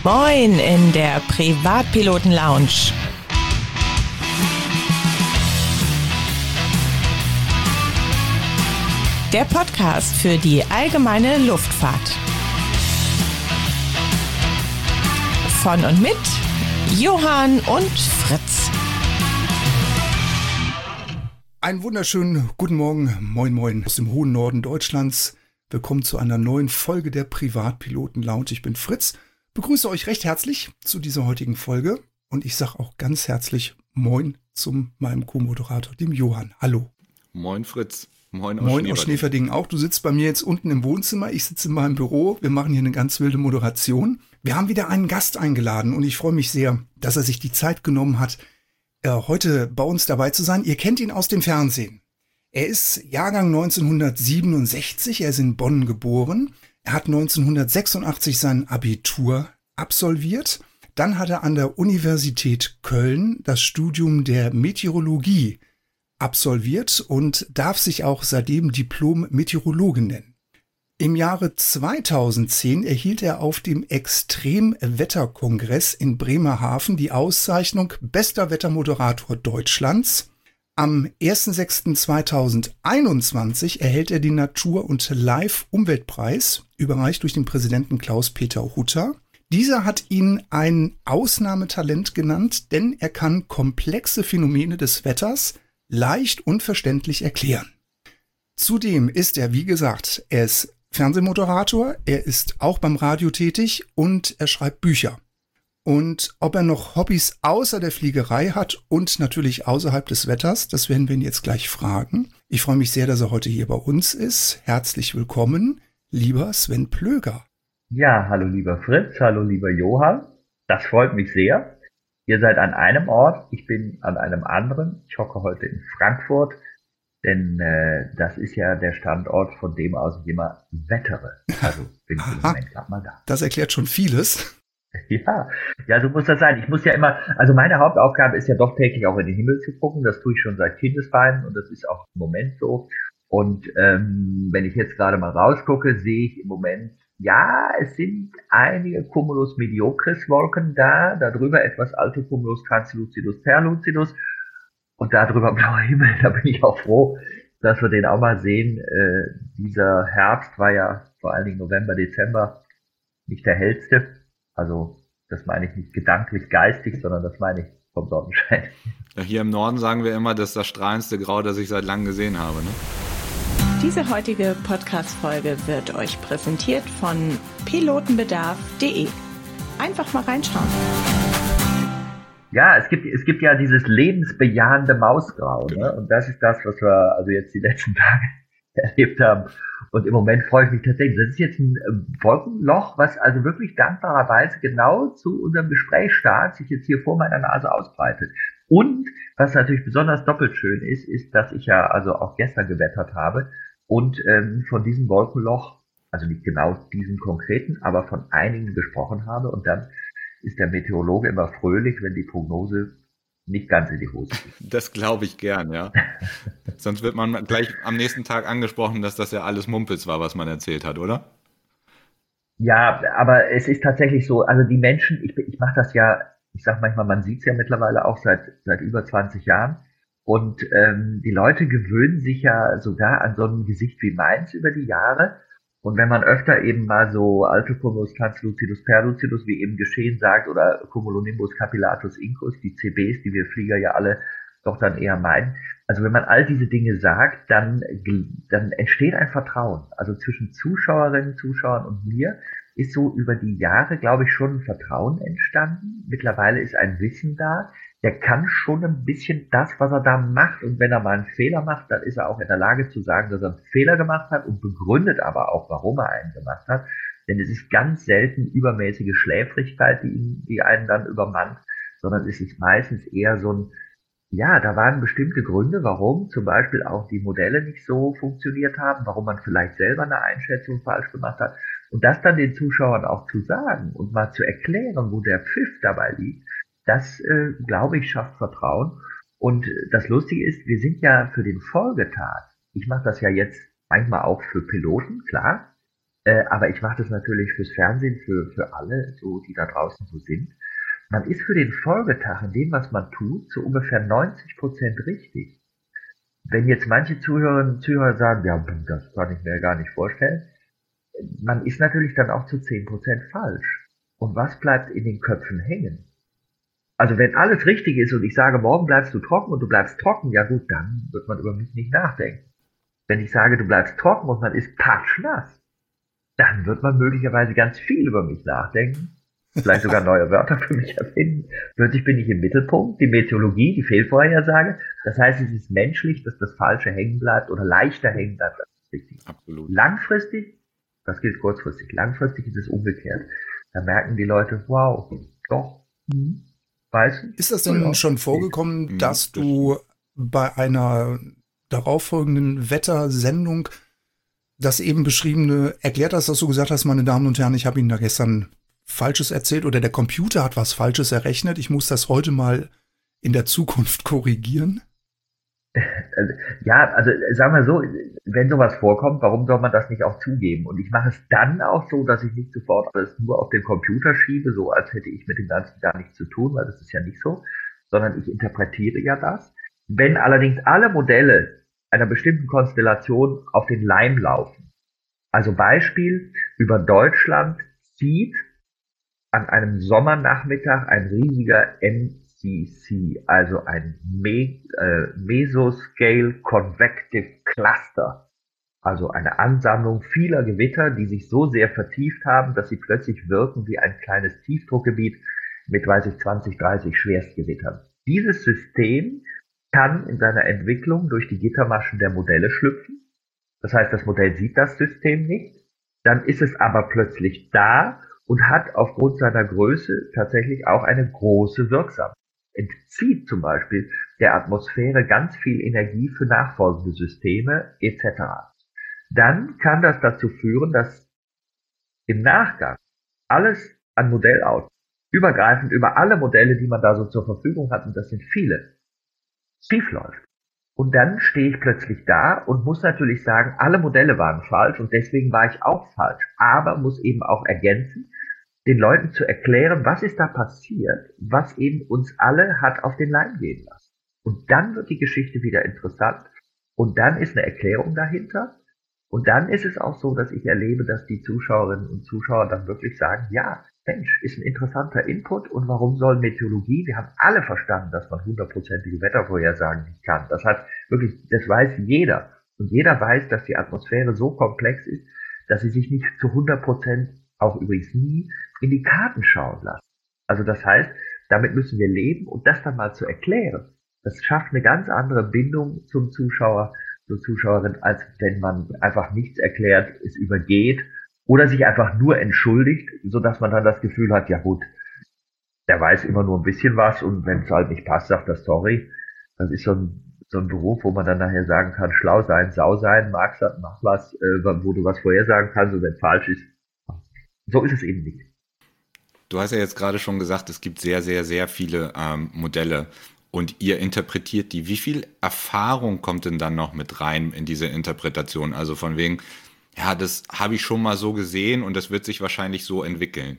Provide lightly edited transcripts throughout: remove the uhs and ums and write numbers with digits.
Moin in der Privatpiloten-Lounge. Der Podcast für die allgemeine Luftfahrt. Von und mit Johann und Fritz. Einen wunderschönen guten Morgen, moin moin aus dem hohen Norden Deutschlands. Willkommen zu einer neuen Folge der Privatpiloten-Lounge. Ich bin Fritz, begrüße euch recht herzlich zu dieser heutigen Folge und ich sage auch ganz herzlich Moin zu meinem Co-Moderator, dem Johann. Hallo. Moin Fritz. Moin aus Schneeverdingen auch. Du sitzt bei mir jetzt unten im Wohnzimmer, ich sitze in meinem Büro. Wir machen hier eine ganz wilde Moderation. Wir haben wieder einen Gast eingeladen und ich freue mich sehr, dass er sich die Zeit genommen hat, heute bei uns dabei zu sein. Ihr kennt ihn aus dem Fernsehen. Er ist Jahrgang 1967, er ist in Bonn geboren. Er hat 1986 sein Abitur absolviert. Dann hat er an der Universität Köln das Studium der Meteorologie absolviert und darf sich auch seitdem Diplom-Meteorologe nennen. Im Jahre 2010 erhielt er auf dem Extremwetterkongress in Bremerhaven die Auszeichnung Bester Wettermoderator Deutschlands. Am 1.6.2021 erhält er den Natur- und Live-Umweltpreis, überreicht durch den Präsidenten Klaus-Peter Hutter. Dieser hat ihn ein Ausnahmetalent genannt, denn er kann komplexe Phänomene des Wetters leicht und verständlich erklären. Zudem ist er, wie gesagt, er ist Fernsehmoderator, er ist auch beim Radio tätig und er schreibt Bücher. Und ob er noch Hobbys außer der Fliegerei hat und natürlich außerhalb des Wetters, das werden wir ihn jetzt gleich fragen. Ich freue mich sehr, dass er heute hier bei uns ist. Herzlich willkommen, lieber Sven Plöger. Ja, hallo lieber Fritz, hallo lieber Johann. Das freut mich sehr. Ihr seid an einem Ort, ich bin an einem anderen. Ich hocke heute in Frankfurt, denn das ist ja der Standort, von dem aus ich immer wettere. Also bin ich im Moment gerade mal da. Das erklärt schon vieles. Ja, so muss das sein. Ich muss ja immer, also meine Hauptaufgabe ist ja doch täglich auch in den Himmel zu gucken. Das tue ich schon seit Kindesbeinen und das ist auch im Moment so. Und wenn ich jetzt gerade mal rausgucke, sehe ich im Moment, ja, es sind einige Cumulus mediocris Wolken da, darüber etwas Altocumulus translucidus perlucidus und darüber blauer Himmel. Da bin ich auch froh, dass wir den auch mal sehen. Dieser Herbst war ja vor allen Dingen November, Dezember nicht der hellste. Also das meine ich nicht gedanklich, geistig, sondern das meine ich vom Sonnenschein. Ja, hier im Norden sagen wir immer, das ist das strahlendste Grau, das ich seit langem gesehen habe. Ne? Diese heutige Podcast-Folge wird euch präsentiert von pilotenbedarf.de. Einfach mal reinschauen. Ja, es gibt ja dieses lebensbejahende Mausgrau, ne? Und das ist das, was wir also jetzt die letzten Tage erlebt haben. Und im Moment freue ich mich tatsächlich. Das ist jetzt ein Wolkenloch, was also wirklich dankbarerweise genau zu unserem Gesprächsstart sich jetzt hier vor meiner Nase ausbreitet. Und was natürlich besonders doppelt schön ist, dass ich ja also auch gestern gewettert habe und von diesem Wolkenloch, also nicht genau diesen konkreten, aber von einigen gesprochen habe. Und dann ist der Meteorologe immer fröhlich, wenn die Prognose nicht ganz in die Hose geht. Das glaube ich gern, ja. Sonst wird man gleich am nächsten Tag angesprochen, dass das ja alles Mumpitz war, was man erzählt hat, oder? Ja, aber es ist tatsächlich so, also die Menschen, ich mache das ja, ich sag manchmal, man sieht es ja mittlerweile auch seit über 20 Jahren und die Leute gewöhnen sich ja sogar an so ein Gesicht wie meins über die Jahre. Und wenn man öfter eben mal so Altocumulus translucidus perlucidus, wie eben geschehen sagt, oder Cumulonimbus capillatus incus, die CBs, die wir Flieger ja alle doch dann eher meinen. Also wenn man all diese Dinge sagt, dann entsteht ein Vertrauen. Also zwischen Zuschauerinnen, Zuschauern und mir ist so über die Jahre, glaube ich, schon ein Vertrauen entstanden. Mittlerweile ist ein Wissen da. Der kann schon ein bisschen das, was er da macht. Und wenn er mal einen Fehler macht, dann ist er auch in der Lage zu sagen, dass er einen Fehler gemacht hat und begründet aber auch, warum er einen gemacht hat. Denn es ist ganz selten übermäßige Schläfrigkeit, die einen dann übermannt, sondern es ist meistens eher so ein, ja, da waren bestimmte Gründe, warum zum Beispiel auch die Modelle nicht so funktioniert haben, warum man vielleicht selber eine Einschätzung falsch gemacht hat. Und das dann den Zuschauern auch zu sagen und mal zu erklären, wo der Pfiff dabei liegt, das, glaube ich, schafft Vertrauen. Und das Lustige ist, wir sind ja für den Folgetag, ich mache das ja jetzt manchmal auch für Piloten, klar, Aber ich mache das natürlich fürs Fernsehen, für alle, so die da draußen so sind. Man ist für den Folgetag in dem, was man tut, zu ungefähr 90% richtig. Wenn jetzt manche Zuhörerinnen und Zuhörer sagen, ja, das kann ich mir gar nicht vorstellen, man ist natürlich dann auch zu 10% falsch. Und was bleibt in den Köpfen hängen? Also wenn alles richtig ist und ich sage, morgen bleibst du trocken und du bleibst trocken, ja gut, dann wird man über mich nicht nachdenken. Wenn ich sage, du bleibst trocken und man ist patschnass, dann wird man möglicherweise ganz viel über mich nachdenken, vielleicht sogar neue Wörter für mich erfinden. Plötzlich bin ich im Mittelpunkt, die Meteorologie, die Fehlvorhersage. Das heißt, es ist menschlich, dass das Falsche hängen bleibt oder leichter hängen bleibt. Das ist richtig. Absolut. Langfristig, das gilt kurzfristig, langfristig ist es umgekehrt. Da merken die Leute, wow, doch, weißt du? Ist das denn schon vorgekommen, dass du bei einer darauffolgenden Wettersendung das eben beschriebene erklärt hast, dass du gesagt hast, meine Damen und Herren, ich habe Ihnen da gestern Falsches erzählt oder der Computer hat was Falsches errechnet, ich muss das heute mal in der Zukunft korrigieren? Ja, also sagen wir so, wenn sowas vorkommt, warum soll man das nicht auch zugeben? Und ich mache es dann auch so, dass ich nicht sofort alles nur auf den Computer schiebe, so als hätte ich mit dem Ganzen gar nichts zu tun, weil das ist ja nicht so, sondern ich interpretiere ja das. Wenn allerdings alle Modelle einer bestimmten Konstellation auf den Leim laufen, also Beispiel, über Deutschland zieht an einem Sommernachmittag ein riesiger MCC, also ein Mesoscale Convective Cluster, also eine Ansammlung vieler Gewitter, die sich so sehr vertieft haben, dass sie plötzlich wirken wie ein kleines Tiefdruckgebiet mit, 20, 30 Schwerstgewittern. Dieses System kann in seiner Entwicklung durch die Gittermaschen der Modelle schlüpfen. Das heißt, das Modell sieht das System nicht. Dann ist es aber plötzlich da und hat aufgrund seiner Größe tatsächlich auch eine große Wirksamkeit. Entzieht zum Beispiel der Atmosphäre ganz viel Energie für nachfolgende Systeme etc. Dann kann das dazu führen, dass im Nachgang alles an Modellaus, übergreifend über alle Modelle, die man da so zur Verfügung hat, und das sind viele, schief läuft. Und dann stehe ich plötzlich da und muss natürlich sagen, alle Modelle waren falsch und deswegen war ich auch falsch. Aber muss eben auch ergänzen, den Leuten zu erklären, was ist da passiert, was eben uns alle hat auf den Leim gehen lassen. Und dann wird die Geschichte wieder interessant und dann ist eine Erklärung dahinter. Und dann ist es auch so, dass ich erlebe, dass die Zuschauerinnen und Zuschauer dann wirklich sagen, ja, Mensch, ist ein interessanter Input und warum soll Meteorologie? Wir haben alle verstanden, dass man 100%ige Wettervorhersagen nicht kann. Das heißt wirklich, das weiß jeder. Und jeder weiß, dass die Atmosphäre so komplex ist, dass sie sich nicht zu 100%, auch übrigens nie, in die Karten schauen lassen. Also das heißt, damit müssen wir leben und das dann mal zu erklären, das schafft eine ganz andere Bindung zum Zuschauer, zur Zuschauerin, als wenn man einfach nichts erklärt, es übergeht oder sich einfach nur entschuldigt, sodass man dann das Gefühl hat, ja gut, der weiß immer nur ein bisschen was und wenn es halt nicht passt, sagt er sorry. Das ist so ein Beruf, wo man dann nachher sagen kann, schlau sein, sau sein, mach was, wo du was vorhersagen kannst und wenn es falsch ist. So ist es eben nicht. Du hast ja jetzt gerade schon gesagt, es gibt sehr, sehr, sehr viele Modelle und ihr interpretiert die. Wie viel Erfahrung kommt denn dann noch mit rein in diese Interpretation? Also von wegen, ja, das habe ich schon mal so gesehen und das wird sich wahrscheinlich so entwickeln.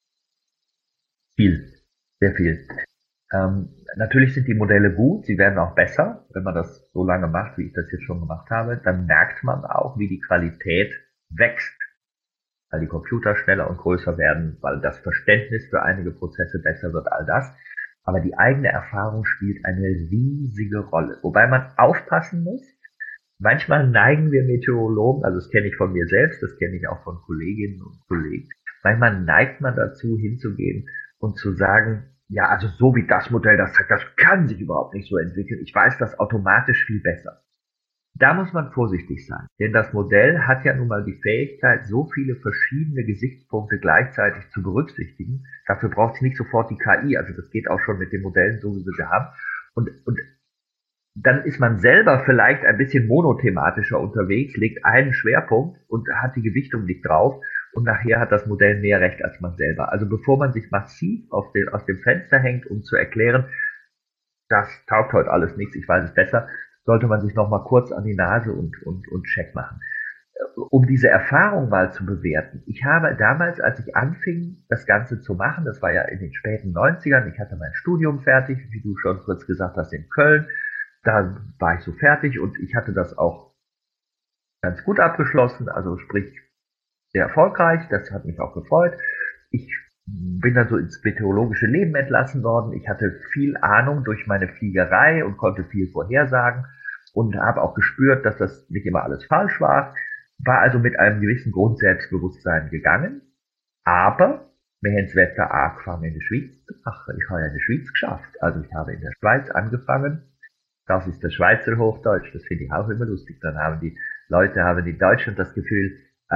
Viel, sehr viel. Natürlich sind die Modelle gut, sie werden auch besser, wenn man das so lange macht, wie ich das jetzt schon gemacht habe. Dann merkt man auch, wie die Qualität wächst, weil die Computer schneller und größer werden, weil das Verständnis für einige Prozesse besser wird, all das. Aber die eigene Erfahrung spielt eine riesige Rolle. Wobei man aufpassen muss. Manchmal neigen wir Meteorologen, also das kenne ich von mir selbst, das kenne ich auch von Kolleginnen und Kollegen, manchmal neigt man dazu, hinzugehen und zu sagen, ja, also so wie das Modell das sagt, das kann sich überhaupt nicht so entwickeln. Ich weiß das automatisch viel besser. Da muss man vorsichtig sein, denn das Modell hat ja nun mal die Fähigkeit, so viele verschiedene Gesichtspunkte gleichzeitig zu berücksichtigen. Dafür braucht es nicht sofort die KI, also das geht auch schon mit den Modellen, so wie wir sie haben. Und dann ist man selber vielleicht ein bisschen monothematischer unterwegs, legt einen Schwerpunkt und hat die Gewichtung nicht drauf und nachher hat das Modell mehr Recht als man selber. Also bevor man sich massiv aus dem Fenster hängt, um zu erklären, das taugt heute alles nichts, ich weiß es besser, sollte man sich noch mal kurz an die Nase und Check machen. um diese Erfahrung mal zu bewerten. Ich habe damals, als ich anfing, das Ganze zu machen, das war ja in den späten 90ern, ich hatte mein Studium fertig, wie du schon kurz gesagt hast, in Köln. Da war ich so fertig und ich hatte das auch ganz gut abgeschlossen, also sprich sehr erfolgreich, das hat mich auch gefreut. Ich bin dann so ins meteorologische Leben entlassen worden. Ich hatte viel Ahnung durch meine Fliegerei und konnte viel vorhersagen und habe auch gespürt, dass das nicht immer alles falsch war also mit einem gewissen Grundselbstbewusstsein gegangen, aber wir haben das Wetter angefangen in der Schweiz zu machen. Ich habe ja in der Schweiz geschafft, also ich habe in der Schweiz angefangen. Das ist das Schweizer Hochdeutsch, das finde ich auch immer lustig. Dann haben die Leute in Deutschland das Gefühl,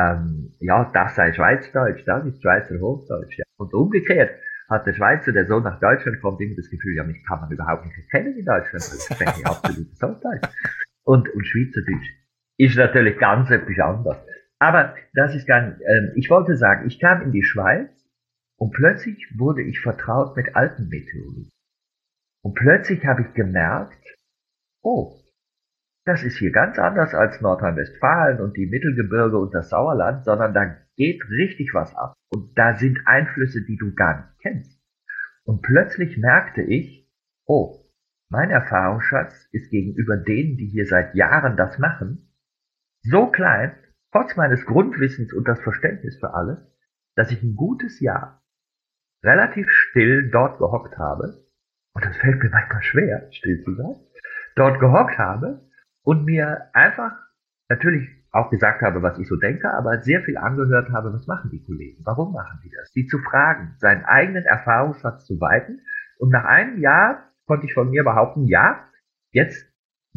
ja, das sei Schweizdeutsch, das ist Schweizer Hochdeutsch. Ja. Und umgekehrt hat der Schweizer, der so nach Deutschland kommt, immer das Gefühl, ja, mich kann man überhaupt nicht erkennen in Deutschland, das spreche absolutes Hochdeutsch. Und Schweizerdeutsch ist natürlich ganz etwas anderes. Aber das ist ich wollte sagen, ich kam in die Schweiz und plötzlich wurde ich vertraut mit Alpenmeteorologie. Und plötzlich habe ich gemerkt, oh, das ist hier ganz anders als Nordrhein-Westfalen und die Mittelgebirge und das Sauerland, sondern da geht richtig was ab. Und da sind Einflüsse, die du gar nicht kennst. Und plötzlich merkte ich, oh, mein Erfahrungsschatz ist gegenüber denen, die hier seit Jahren das machen, so klein, trotz meines Grundwissens und das Verständnis für alles, dass ich ein gutes Jahr relativ still dort gehockt habe, und das fällt mir manchmal schwer, still zu sein, dort gehockt habe und mir einfach natürlich auch gesagt habe, was ich so denke, aber sehr viel angehört habe, was machen die Kollegen, warum machen die das, die zu fragen, seinen eigenen Erfahrungsschatz zu weiten. Und nach einem Jahr konnte ich von mir behaupten, ja, jetzt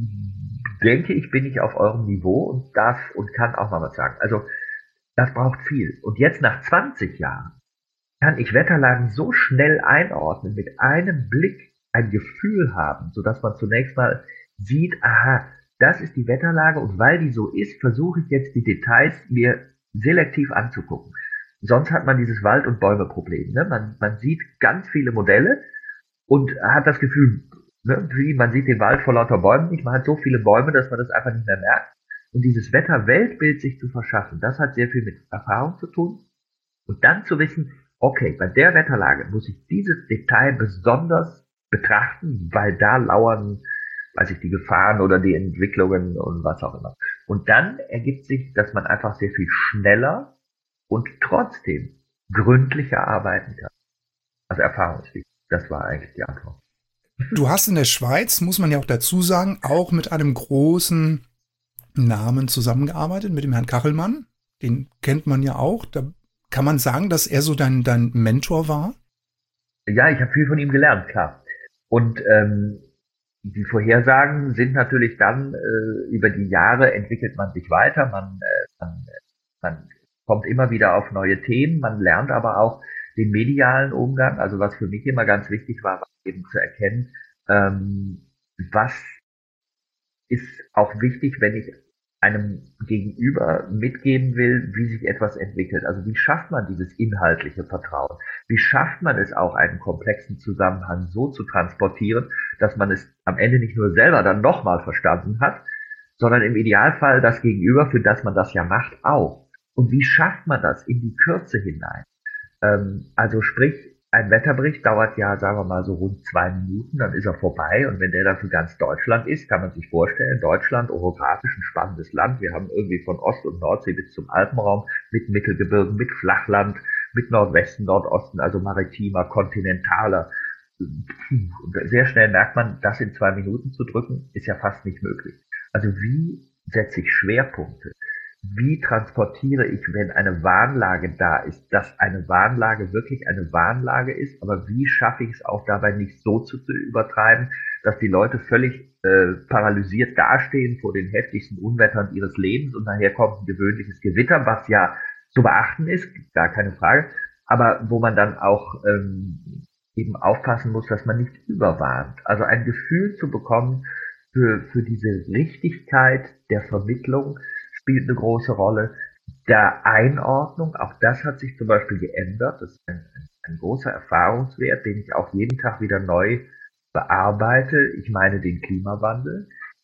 denke ich, bin ich auf eurem Niveau und darf und kann auch mal was sagen. Also das braucht viel. Und jetzt nach 20 Jahren kann ich Wetterlagen so schnell einordnen, mit einem Blick ein Gefühl haben, sodass man zunächst mal sieht, aha, das ist die Wetterlage und weil die so ist, versuche ich jetzt die Details mir selektiv anzugucken. Sonst hat man dieses Wald- und Bäume-Problem. Ne? Man sieht ganz viele Modelle und hat das Gefühl, ne, wie man sieht den Wald vor lauter Bäumen nicht, man hat so viele Bäume, dass man das einfach nicht mehr merkt. Und dieses Wetter-Weltbild sich zu verschaffen, das hat sehr viel mit Erfahrung zu tun. Und dann zu wissen, okay, bei der Wetterlage muss ich dieses Detail besonders betrachten, weil da lauern, weiß ich, die Gefahren oder die Entwicklungen und was auch immer. Und dann ergibt sich, dass man einfach sehr viel schneller und trotzdem gründlicher arbeiten kann. Also erfahrungswichtig. Das war eigentlich die Antwort. Du hast in der Schweiz, muss man ja auch dazu sagen, auch mit einem großen Namen zusammengearbeitet, mit dem Herrn Kachelmann. Den kennt man ja auch. Da kann man sagen, dass er so dein Mentor war? Ja, ich habe viel von ihm gelernt, klar. Und die Vorhersagen sind natürlich dann, über die Jahre entwickelt man sich weiter, man kommt immer wieder auf neue Themen, man lernt aber auch den medialen Umgang. Also was für mich immer ganz wichtig war eben zu erkennen, was ist auch wichtig, wenn ich einem Gegenüber mitgeben will, wie sich etwas entwickelt. Also wie schafft man dieses inhaltliche Vertrauen? Wie schafft man es auch, einen komplexen Zusammenhang so zu transportieren, dass man es am Ende nicht nur selber dann nochmal verstanden hat, sondern im Idealfall das Gegenüber, für das man das ja macht, auch. Und wie schafft man das in die Kürze hinein? Also sprich, ein Wetterbericht dauert ja, sagen wir mal, so rund 2 Minuten, dann ist er vorbei. Und wenn der dann für ganz Deutschland ist, kann man sich vorstellen, Deutschland, orografisch ein spannendes Land. Wir haben irgendwie von Ost- und Nordsee bis zum Alpenraum mit Mittelgebirgen, mit Flachland, mit Nordwesten, Nordosten, also maritimer, kontinentaler. Sehr schnell merkt man, das in 2 Minuten zu drücken, ist ja fast nicht möglich. Also wie setze ich Schwerpunkte? Wie transportiere ich, wenn eine Warnlage da ist, dass eine Warnlage wirklich eine Warnlage ist, aber wie schaffe ich es auch dabei nicht so zu übertreiben, dass die Leute völlig paralysiert dastehen vor den heftigsten Unwettern ihres Lebens und nachher kommt ein gewöhnliches Gewitter, was ja zu beachten ist, gar keine Frage, aber wo man dann auch eben aufpassen muss, dass man nicht überwarnt. Also ein Gefühl zu bekommen für diese Richtigkeit der Vermittlung, spielt eine große Rolle. Der Einordnung, auch das hat sich zum Beispiel geändert. Das ist ein großer Erfahrungswert, den ich auch jeden Tag wieder neu bearbeite. Ich meine den Klimawandel.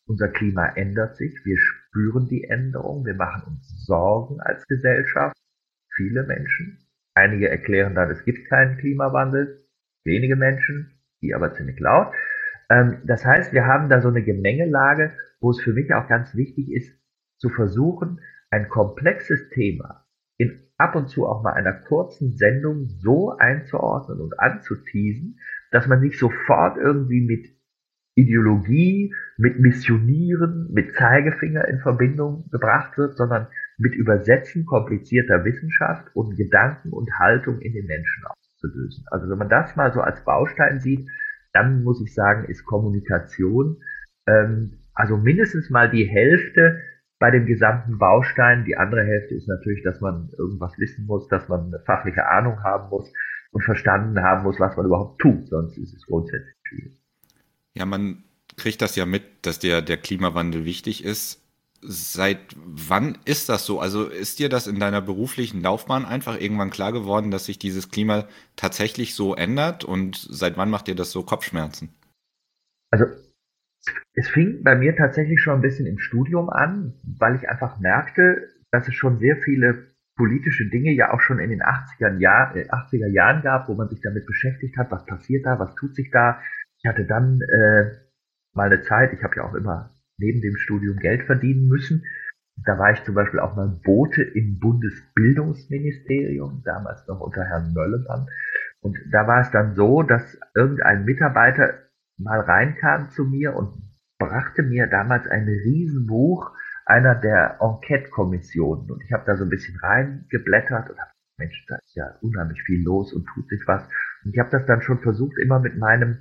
Unser Klima ändert sich, wir spüren die Änderung, wir machen uns Sorgen als Gesellschaft, viele Menschen. Einige erklären dann, es gibt keinen Klimawandel, wenige Menschen, die aber ziemlich laut. Das heißt, wir haben da so eine Gemengelage, wo es für mich auch ganz wichtig ist, zu versuchen, ein komplexes Thema in ab und zu auch mal einer kurzen Sendung so einzuordnen und anzuteasen, dass man nicht sofort irgendwie mit Ideologie, mit Missionieren, mit Zeigefinger in Verbindung gebracht wird, sondern mit Übersetzen komplizierter Wissenschaft und Gedanken und Haltung in den Menschen auszulösen. Also wenn man das mal so als Baustein sieht, dann muss ich sagen, ist Kommunikation also mindestens mal die Hälfte bei dem gesamten Baustein. Die andere Hälfte ist natürlich, dass man irgendwas wissen muss, dass man eine fachliche Ahnung haben muss und verstanden haben muss, was man überhaupt tut. Sonst ist es grundsätzlich schwierig. Ja, man kriegt das ja mit, dass der Klimawandel wichtig ist. Seit wann ist das so? Also ist dir das in deiner beruflichen Laufbahn einfach irgendwann klar geworden, dass sich dieses Klima tatsächlich so ändert? Und seit wann macht dir das so Kopfschmerzen? Also es fing bei mir tatsächlich schon ein bisschen im Studium an, weil ich einfach merkte, dass es schon sehr viele politische Dinge ja auch schon in den 80er Jahren gab, wo man sich damit beschäftigt hat, was passiert da, was tut sich da. Ich hatte dann mal eine Zeit, ich habe ja auch immer neben dem Studium Geld verdienen müssen. Da war ich zum Beispiel auch mal Bote im Bundesbildungsministerium, damals noch unter Herrn Möllemann. Und da war es dann so, dass irgendein Mitarbeiter mal reinkam zu mir und brachte mir damals ein Riesenbuch einer der Enquete-Kommissionen. Und ich habe da so ein bisschen reingeblättert und habe, Mensch, da ist ja unheimlich viel los und tut sich was. Und ich habe das dann schon versucht, immer mit meinem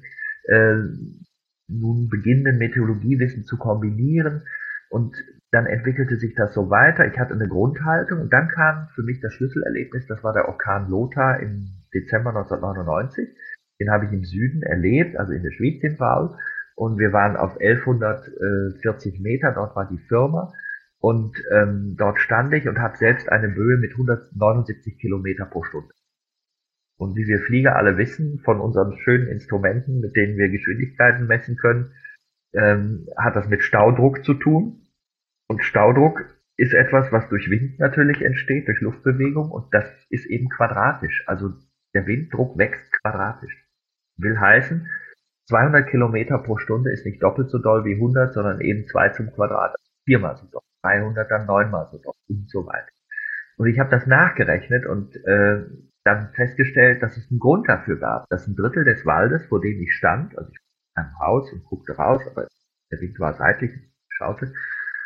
nun beginnenden Meteorologiewissen zu kombinieren. Und dann entwickelte sich das so weiter. Ich hatte eine Grundhaltung und dann kam für mich das Schlüsselerlebnis, das war der Orkan Lothar im Dezember 1999. Den habe ich im Süden erlebt, also in der Schweizenwald. Und wir waren auf 1140 Meter, dort war die Firma. Und dort stand ich und habe selbst eine Böe mit 179 Kilometer pro Stunde. Und wie wir Flieger alle wissen, von unseren schönen Instrumenten, mit denen wir Geschwindigkeiten messen können, hat das mit Staudruck zu tun. Und Staudruck ist etwas, was durch Wind natürlich entsteht, durch Luftbewegung. Und das ist eben quadratisch. Also der Winddruck wächst quadratisch. Will heißen, 200 Kilometer pro Stunde ist nicht doppelt so doll wie 100, sondern eben 2 zum Quadrat. 4-mal so doll. 300 dann 9-mal so doll und so weiter. Und ich habe das nachgerechnet und dann festgestellt, dass es einen Grund dafür gab, dass ein Drittel des Waldes, vor dem ich stand, also ich war im Haus und guckte raus, aber der Wind war seitlich, schaute,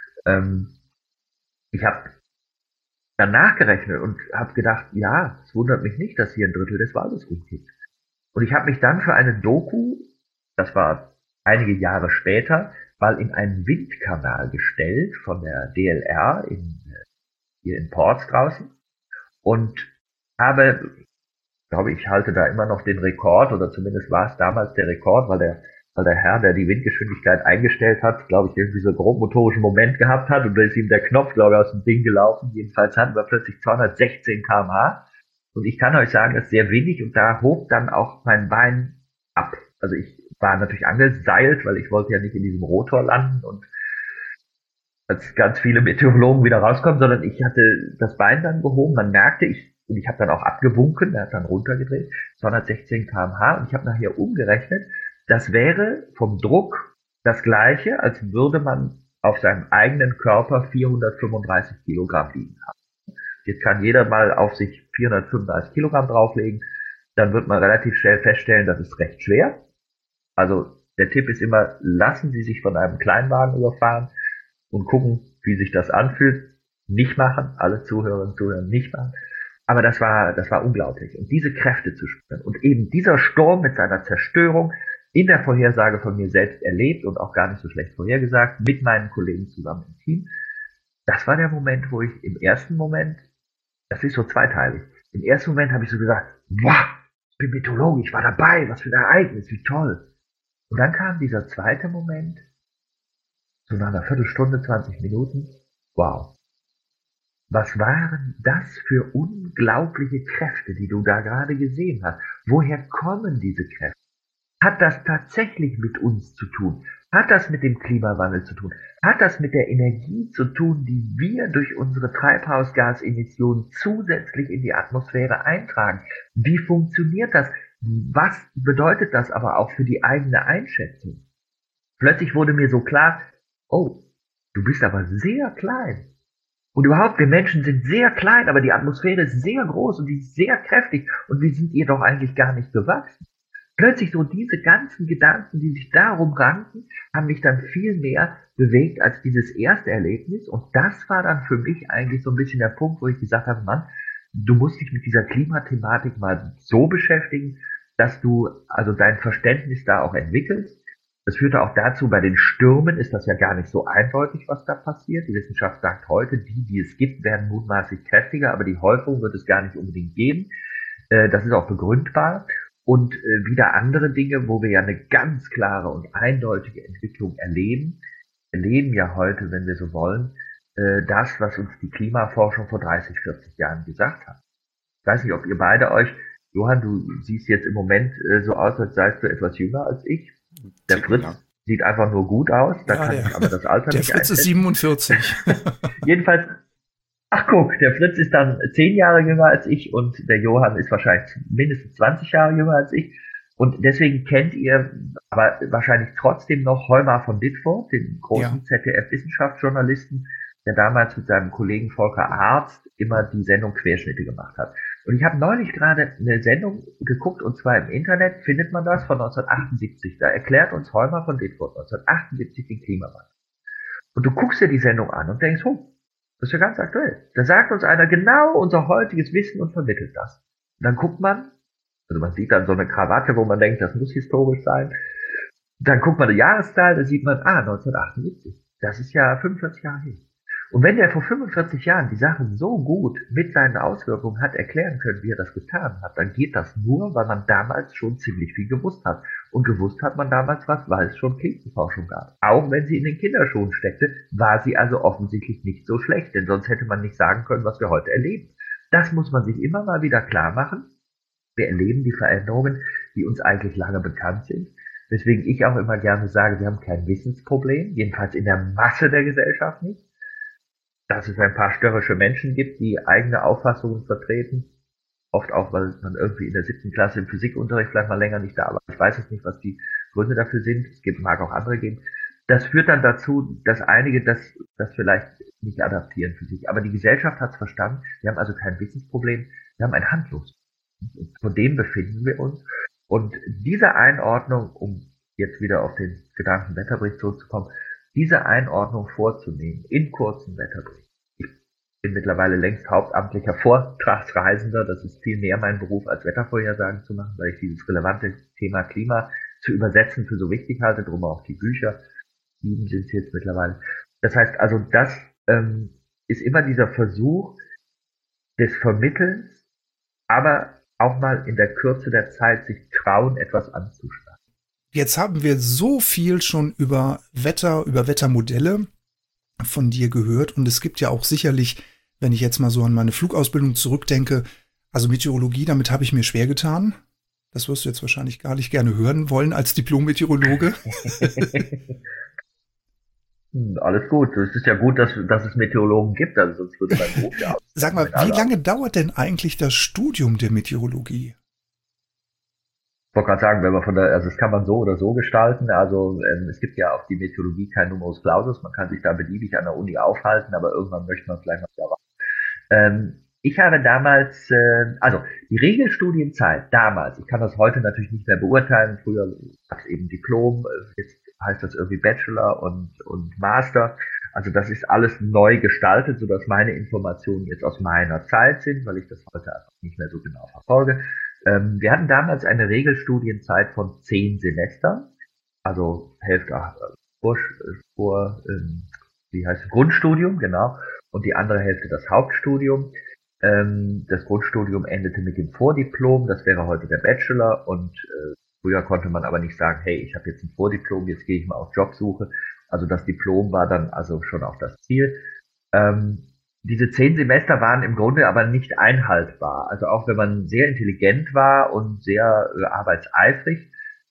ich habe dann nachgerechnet und habe gedacht, ja, es wundert mich nicht, dass hier ein Drittel des Waldes umkippt. Und ich habe mich dann für eine Doku, das war einige Jahre später, mal in einen Windkanal gestellt von der DLR hier in Porz draußen und habe, glaube ich, halte da immer noch den Rekord, oder zumindest war es damals der Rekord, weil der Herr, der die Windgeschwindigkeit eingestellt hat, glaube ich, irgendwie so einen grobmotorischen Moment gehabt hat und da ist ihm der Knopf, glaube ich, aus dem Ding gelaufen. Jedenfalls hatten wir plötzlich 216 km/h und ich kann euch sagen, das ist sehr windig und da hob dann auch mein Bein ab. Also ich war natürlich angeseilt, weil ich wollte ja nicht in diesem Rotor landen und als ganz viele Meteorologen wieder rauskommen, sondern ich hatte das Bein dann gehoben, man merkte, ich habe dann auch abgewunken, er hat dann runtergedreht, 216 km/h und ich habe nachher umgerechnet, das wäre vom Druck das gleiche, als würde man auf seinem eigenen Körper 435 Kilogramm liegen haben. Jetzt kann jeder mal auf sich 435 Kilogramm drauflegen, dann wird man relativ schnell feststellen, das ist recht schwer. Also der Tipp ist immer, lassen Sie sich von einem Kleinwagen überfahren und gucken, wie sich das anfühlt. Nicht machen, alle Zuhörerinnen und Zuhörer nicht machen. Aber das war unglaublich. Und diese Kräfte zu spüren und eben dieser Sturm mit seiner Zerstörung in der Vorhersage von mir selbst erlebt und auch gar nicht so schlecht vorhergesagt, mit meinen Kollegen zusammen im Team. Das war der Moment, wo ich im ersten Moment, das ist so zweiteilig, im ersten Moment habe ich so gesagt, wow, ich bin Meteorologe, ich war dabei, was für ein Ereignis, wie toll. Und dann kam dieser zweite Moment, so nach einer Viertelstunde, 20 Minuten, wow. Was waren das für unglaubliche Kräfte, die du da gerade gesehen hast? Woher kommen diese Kräfte? Hat das tatsächlich mit uns zu tun? Hat das mit dem Klimawandel zu tun? Hat das mit der Energie zu tun, die wir durch unsere Treibhausgasemissionen zusätzlich in die Atmosphäre eintragen? Wie funktioniert das? Was bedeutet das aber auch für die eigene Einschätzung? Plötzlich wurde mir so klar, oh, du bist aber sehr klein. Und überhaupt, wir Menschen sind sehr klein, aber die Atmosphäre ist sehr groß und die ist sehr kräftig und wir sind ihr doch eigentlich gar nicht gewachsen. Plötzlich so diese ganzen Gedanken, die sich darum ranken, haben mich dann viel mehr bewegt als dieses erste Erlebnis. Und das war dann für mich eigentlich so ein bisschen der Punkt, wo ich gesagt habe, Mann, du musst dich mit dieser Klimathematik mal so beschäftigen, dass du also dein Verständnis da auch entwickelst. Das führte auch dazu, bei den Stürmen ist das ja gar nicht so eindeutig, was da passiert. Die Wissenschaft sagt heute, die es gibt, werden mutmaßlich kräftiger, aber die Häufung wird es gar nicht unbedingt geben. Das ist auch begründbar. Und wieder andere Dinge, wo wir ja eine ganz klare und eindeutige Entwicklung erleben ja heute, wenn wir so wollen, das, was uns die Klimaforschung vor 30, 40 Jahren gesagt hat. Ich weiß nicht, ob ihr beide euch, Johann, du siehst jetzt im Moment so aus, als seist du etwas jünger als ich. Der Fritz sieht einfach nur gut aus, da kann ich aber das Alter nicht einschätzen. Der Fritz ist 47. Jedenfalls, ach guck, der Fritz ist dann 10 Jahre jünger als ich und der Johann ist wahrscheinlich mindestens 20 Jahre jünger als ich. Und deswegen kennt ihr aber wahrscheinlich trotzdem noch Heumar von Ditfurth, den großen ZDF-Wissenschaftsjournalisten, der damals mit seinem Kollegen Volker Arzt immer die Sendung Querschnitte gemacht hat. Und ich habe neulich gerade eine Sendung geguckt, und zwar im Internet findet man das von 1978. Da erklärt uns Heumar von Ditfurth 1978 den Klimawandel. Und du guckst dir die Sendung an und denkst, das ist ja ganz aktuell. Da sagt uns einer genau unser heutiges Wissen und vermittelt das. Und dann guckt man, also man sieht dann so eine Krawatte, wo man denkt, das muss historisch sein. Dann guckt man die Jahreszahl, da sieht man, 1978. Das ist ja 45 Jahre hin. Und wenn der vor 45 Jahren die Sachen so gut mit seinen Auswirkungen hat erklären können, wie er das getan hat, dann geht das nur, weil man damals schon ziemlich viel gewusst hat. Und gewusst hat man damals was, weil es schon Klimaforschung gab. Auch wenn sie in den Kinderschuhen steckte, war sie also offensichtlich nicht so schlecht, denn sonst hätte man nicht sagen können, was wir heute erleben. Das muss man sich immer mal wieder klar machen. Wir erleben die Veränderungen, die uns eigentlich lange bekannt sind. Weswegen ich auch immer gerne sage, wir haben kein Wissensproblem, jedenfalls in der Masse der Gesellschaft nicht. Dass es ein paar störrische Menschen gibt, die eigene Auffassungen vertreten. Oft auch, weil man irgendwie in der 7. Klasse im Physikunterricht vielleicht mal länger nicht da war. Ich weiß jetzt nicht, was die Gründe dafür sind. Mag auch andere geben. Das führt dann dazu, dass einige das vielleicht nicht adaptieren für sich. Aber die Gesellschaft hat es verstanden. Wir haben also kein Wissensproblem. Wir haben ein Handlungsproblem. Von dem befinden wir uns. Und diese Einordnung, um jetzt wieder auf den Gedanken Wetterbericht zurückzukommen, diese Einordnung vorzunehmen in kurzen Wetterberichten. Ich bin mittlerweile längst hauptamtlicher Vortragsreisender. Das ist viel mehr mein Beruf, als Wettervorhersagen zu machen, weil ich dieses relevante Thema Klima zu übersetzen für so wichtig halte. Drum auch die Bücher. 7 sind es jetzt mittlerweile. Das heißt also, das ist immer dieser Versuch des Vermittelns, aber auch mal in der Kürze der Zeit sich trauen, etwas anzuschauen. Jetzt haben wir so viel schon über Wetter, über Wettermodelle von dir gehört. Und es gibt ja auch sicherlich, wenn ich jetzt mal so an meine Flugausbildung zurückdenke, also Meteorologie, damit habe ich mir schwer getan. Das wirst du jetzt wahrscheinlich gar nicht gerne hören wollen als Diplom-Meteorologe. Alles gut. Es ist ja gut, dass es Meteorologen gibt, also sonst würde mein Beruf ja. Sag mal, wie lange dauert denn eigentlich das Studium der Meteorologie? Ich wollte gerade sagen, also das kann man so oder so gestalten. Also es gibt ja auf die Meteorologie kein Numerus Clausus. Man kann sich da beliebig an der Uni aufhalten, aber irgendwann möchte man vielleicht noch wieder. Ich habe damals, also die Regelstudienzeit damals, ich kann das heute natürlich nicht mehr beurteilen. Früher gab es eben Diplom, jetzt heißt das irgendwie Bachelor und Master. Also das ist alles neu gestaltet, sodass meine Informationen jetzt aus meiner Zeit sind, weil ich das heute einfach nicht mehr so genau verfolge. Wir hatten damals eine Regelstudienzeit von 10 Semestern, also Hälfte Grundstudium, genau, und die andere Hälfte das Hauptstudium. Das Grundstudium endete mit dem Vordiplom, das wäre heute der Bachelor, und früher konnte man aber nicht sagen, hey, ich habe jetzt ein Vordiplom, jetzt gehe ich mal auf Jobsuche. Also das Diplom war dann also schon auch das Ziel. Diese 10 Semester waren im Grunde aber nicht einhaltbar. Also auch wenn man sehr intelligent war und sehr arbeitseifrig,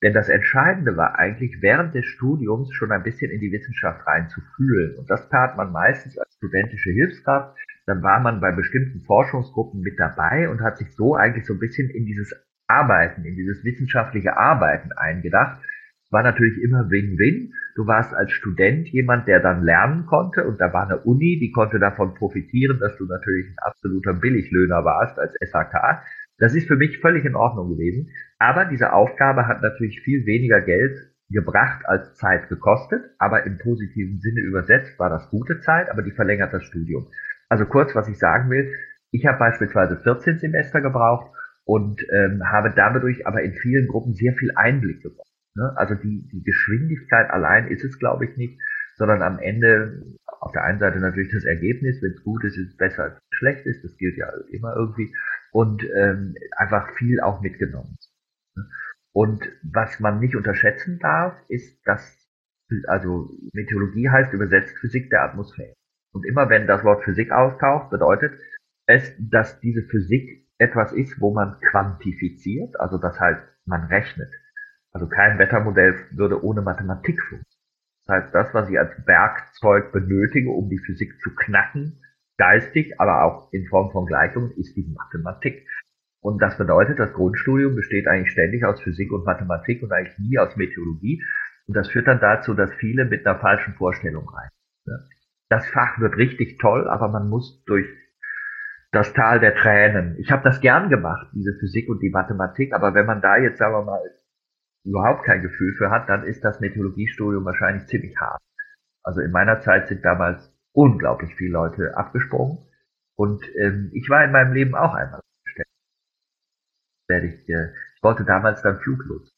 Denn das Entscheidende war eigentlich, während des Studiums schon ein bisschen in die Wissenschaft reinzufühlen. Und das tat man meistens als studentische Hilfskraft. Dann war man bei bestimmten Forschungsgruppen mit dabei und hat sich so eigentlich so ein bisschen in dieses Arbeiten, in dieses wissenschaftliche Arbeiten eingedacht. Es war natürlich immer Win-Win. Du warst als Student jemand, der dann lernen konnte, und da war eine Uni, die konnte davon profitieren, dass du natürlich ein absoluter Billiglöhner warst als SHK. Das ist für mich völlig in Ordnung gewesen. Aber diese Aufgabe hat natürlich viel weniger Geld gebracht als Zeit gekostet. Aber im positiven Sinne übersetzt war das gute Zeit, aber die verlängert das Studium. Also kurz, was ich sagen will, ich habe beispielsweise 14 Semester gebraucht und habe dadurch aber in vielen Gruppen sehr viel Einblick gewonnen. Ne? Also die Geschwindigkeit allein ist es, glaube ich, nicht, sondern am Ende auf der einen Seite natürlich das Ergebnis, wenn es gut ist, ist es besser als schlecht ist, das gilt ja immer irgendwie, und einfach viel auch mitgenommen. Und was man nicht unterschätzen darf, ist, dass, also Meteorologie heißt übersetzt Physik der Atmosphäre. Und immer wenn das Wort Physik auftaucht, bedeutet es, dass diese Physik etwas ist, wo man quantifiziert, also das heißt, man rechnet. Also kein Wettermodell würde ohne Mathematik funktionieren. Das heißt, das, was ich als Werkzeug benötige, um die Physik zu knacken, geistig, aber auch in Form von Gleichungen, ist die Mathematik. Und das bedeutet, das Grundstudium besteht eigentlich ständig aus Physik und Mathematik und eigentlich nie aus Meteorologie. Und das führt dann dazu, dass viele mit einer falschen Vorstellung rein. Das Fach wird richtig toll, aber man muss durch das Tal der Tränen. Ich habe das gern gemacht, diese Physik und die Mathematik, aber wenn man da jetzt, sagen wir mal, überhaupt kein Gefühl für hat, dann ist das Meteorologiestudium wahrscheinlich ziemlich hart. Also in meiner Zeit sind damals unglaublich viele Leute abgesprungen und ich war in meinem Leben auch einmal abgestellt. Ich wollte damals dann Fluglos.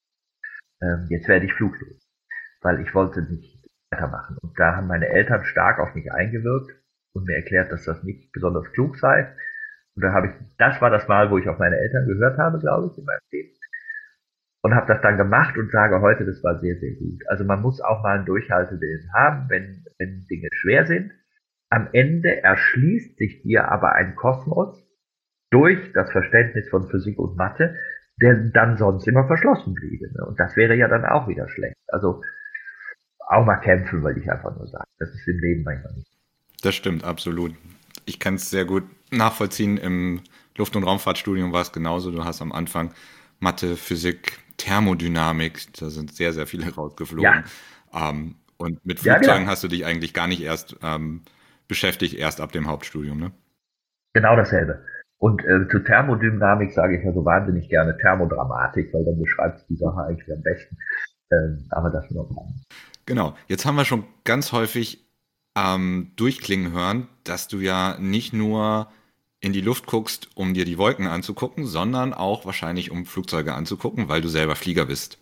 Jetzt werde ich Fluglos, weil ich wollte nicht weitermachen. Und da haben meine Eltern stark auf mich eingewirkt und mir erklärt, dass das nicht besonders klug sei. Und da das war das Mal, wo ich auf meine Eltern gehört habe, glaube ich, in meinem Leben. Und habe das dann gemacht und sage heute, das war sehr, sehr gut. Also man muss auch mal einen Durchhaltewillen haben, wenn Dinge schwer sind. Am Ende erschließt sich dir aber ein Kosmos durch das Verständnis von Physik und Mathe, der dann sonst immer verschlossen bliebe. Und das wäre ja dann auch wieder schlecht. Also auch mal kämpfen, wollte ich einfach nur sagen. Das ist im Leben manchmal nicht. Das stimmt, absolut. Ich kann es sehr gut nachvollziehen. Im Luft- und Raumfahrtstudium war es genauso. Du hast am Anfang Mathe, Physik, Thermodynamik, da sind sehr, sehr viele rausgeflogen. Ja. Und mit Flugzeugen hast du dich eigentlich gar nicht erst beschäftigt, erst ab dem Hauptstudium, ne? Genau dasselbe. Und zu Thermodynamik sage ich ja so wahnsinnig gerne Thermodramatik, weil dann beschreibt es die Sache eigentlich am besten. Aber das nur mal. Genau. Jetzt haben wir schon ganz häufig durchklingen hören, dass du ja nicht nur in die Luft guckst, um dir die Wolken anzugucken, sondern auch wahrscheinlich, um Flugzeuge anzugucken, weil du selber Flieger bist.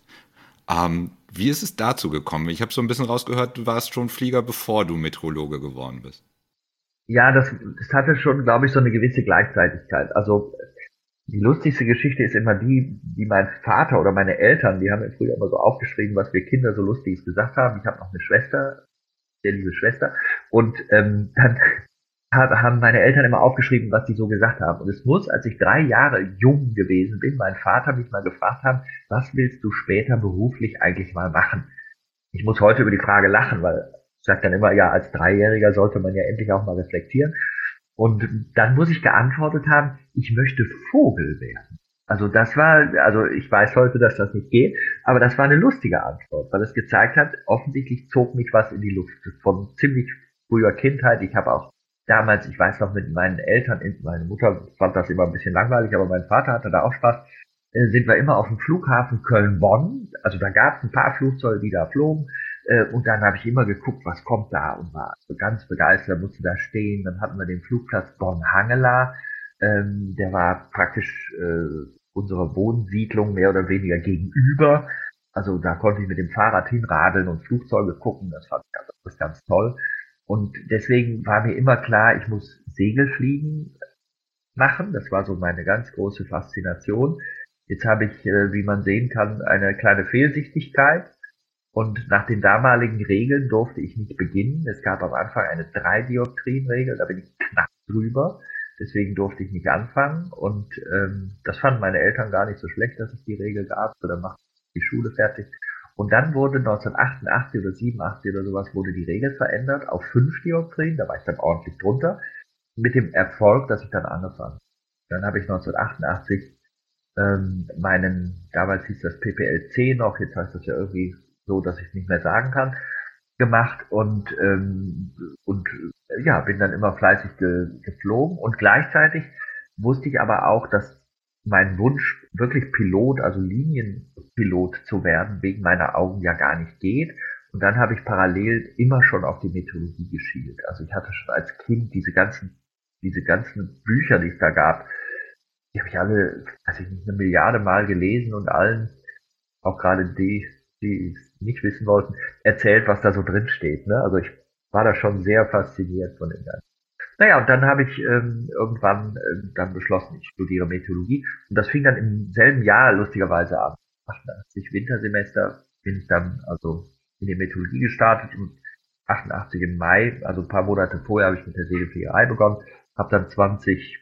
Wie ist es dazu gekommen? Ich habe so ein bisschen rausgehört, du warst schon Flieger, bevor du Meteorologe geworden bist. Ja, das hatte schon, glaube ich, so eine gewisse Gleichzeitigkeit. Also die lustigste Geschichte ist immer die mein Vater oder meine Eltern, die haben mir früher immer so aufgeschrieben, was wir Kinder so Lustiges gesagt haben. Ich habe noch eine Schwester, sehr liebe Schwester, und dann haben meine Eltern immer aufgeschrieben, was die so gesagt haben. Und es muss, als ich 3 Jahre jung gewesen bin, mein Vater mich mal gefragt haben, was willst du später beruflich eigentlich mal machen? Ich muss heute über die Frage lachen, weil ich sage dann immer, ja, als Dreijähriger sollte man ja endlich auch mal reflektieren. Und dann muss ich geantwortet haben, ich möchte Vogel werden. Also ich weiß heute, dass das nicht geht, aber das war eine lustige Antwort, weil es gezeigt hat, offensichtlich zog mich was in die Luft. Von ziemlich früher Kindheit. Ich habe auch damals, ich weiß noch, mit meinen Eltern, meine Mutter fand das immer ein bisschen langweilig, aber mein Vater hatte da auch Spaß, sind wir immer auf dem Flughafen Köln-Bonn. Also da gab es ein paar Flugzeuge, die da flogen. Und dann habe ich immer geguckt, was kommt da, und war so ganz begeistert, musste da stehen. Dann hatten wir den Flugplatz Bonn-Hangela. Der war praktisch unserer Wohnsiedlung mehr oder weniger gegenüber. Also da konnte ich mit dem Fahrrad hinradeln und Flugzeuge gucken. Das fand ich also ganz toll. Und deswegen war mir immer klar, ich muss Segelfliegen machen. Das war so meine ganz große Faszination. Jetzt habe ich, wie man sehen kann, eine kleine Fehlsichtigkeit. Und nach den damaligen Regeln durfte ich nicht beginnen. Es gab am Anfang eine 3-Dioptrien-Regel, da bin ich knapp drüber. Deswegen durfte ich nicht anfangen. Und das fanden meine Eltern gar nicht so schlecht, dass es die Regel gab. Oder macht die Schule fertig. Und dann wurde 1988 oder 87 oder sowas wurde die Regel verändert auf 5 Dioptrien, da war ich dann ordentlich drunter, mit dem Erfolg, dass ich dann angefangen habe. Dann habe ich 1988 damals hieß das PPL-10 noch, jetzt heißt das ja irgendwie so, dass ich es nicht mehr sagen kann, gemacht und ja, bin dann immer fleißig geflogen und gleichzeitig wusste ich aber auch, dass mein Wunsch, wirklich Pilot, also Linienpilot zu werden, wegen meiner Augen ja gar nicht geht. Und dann habe ich parallel immer schon auf die Meteorologie geschielt. Also ich hatte schon als Kind diese ganzen Bücher, die es da gab, die habe ich alle, weiß ich nicht, 1 Milliarde Mal gelesen und allen, auch gerade die es nicht wissen wollten, erzählt, was da so drin steht. Ne? Also ich war da schon sehr fasziniert von dem Ganzen. Naja, und dann habe ich irgendwann dann beschlossen, ich studiere Meteorologie. Und das fing dann im selben Jahr lustigerweise an. 88 Wintersemester bin ich dann also in die Meteorologie gestartet und 88 im Mai, also ein paar Monate vorher, habe ich mit der Segelfliegerei begonnen. Habe dann 2004,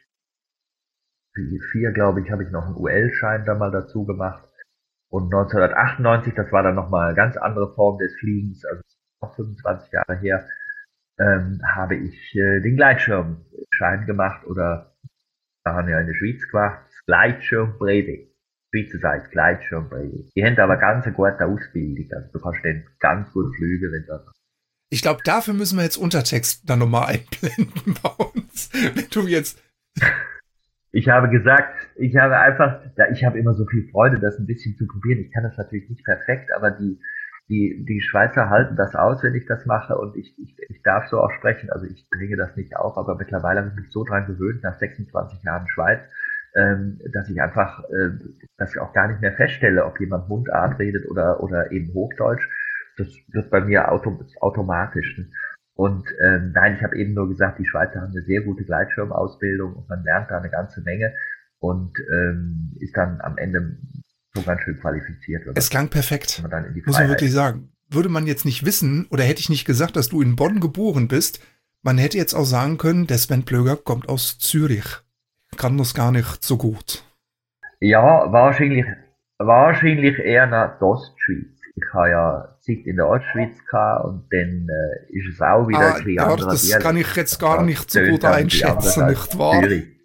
glaube ich, habe ich noch einen UL-Schein da mal dazu gemacht. Und 1998, das war dann nochmal eine ganz andere Form des Fliegens, also noch 25 Jahre her, habe ich den Gleitschirmschein gemacht oder da haben wir in der Schweiz gemacht, das Gleitschirmbreite. Schweizer sagt Gleitschirmbreite. Die haben aber ganz eine gute Ausbildung, also du kannst den ganz gut fliegen, wenn das. Ich glaube, dafür müssen wir jetzt Untertext dann nochmal einblenden bei uns. Wenn du jetzt. Ich habe gesagt, ich habe immer so viel Freude, das ein bisschen zu probieren. Ich kann das natürlich nicht perfekt, aber die Schweizer halten das aus, wenn ich das mache und ich darf so auch sprechen. Also ich bringe das nicht auf, aber mittlerweile habe ich mich so dran gewöhnt, nach 26 Jahren Schweiz, dass ich einfach, dass ich auch gar nicht mehr feststelle, ob jemand Mundart redet oder eben Hochdeutsch. Das wird bei mir automatisch. Ne? Und nein, ich habe eben nur gesagt, die Schweizer haben eine sehr gute Gleitschirmausbildung und man lernt da eine ganze Menge und ist dann am Ende so ganz schön qualifiziert. Es klang perfekt, dann in die muss man wirklich sagen. Würde man jetzt nicht wissen oder hätte ich nicht gesagt, dass du in Bonn geboren bist, man hätte jetzt auch sagen können, der Sven Plöger kommt aus Zürich. Kann das gar nicht so gut. Ja, wahrscheinlich eher nach der Ostschweiz. Ich habe ja Zeit in der Ostschweiz gehabt und dann ist es auch wieder ein ja, anderer das Dialekt. kann ich jetzt gar nicht so gut einschätzen, nicht wahr?